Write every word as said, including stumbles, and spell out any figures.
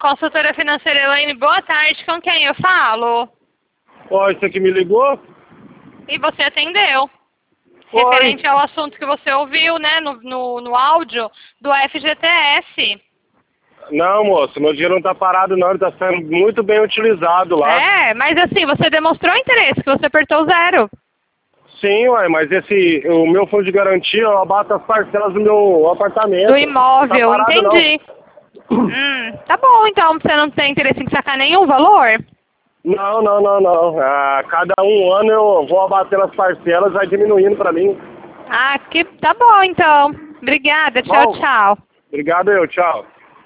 Consultora financeira Elaine, boa tarde. Com quem eu falo? Ó, você que me ligou? E você atendeu. Oi. Referente ao assunto que você ouviu, né, no, no, no áudio do F G T S. Não, moço, meu dinheiro não tá parado não, ele tá sendo muito bem utilizado lá. É, mas assim, você demonstrou interesse, que você apertou zero. Sim, ué, mas esse, o meu fundo de garantia, eu abato as parcelas do meu apartamento. Do imóvel, Não tá parado, entendi. Hum, tá bom, então, você não tem interesse em sacar nenhum valor? Não, não, não, não. Ah, cada um ano eu vou abatendo as parcelas, vai diminuindo pra mim. Ah, que tá bom, então. Obrigada, tchau, Bom, tchau. obrigado eu, tchau.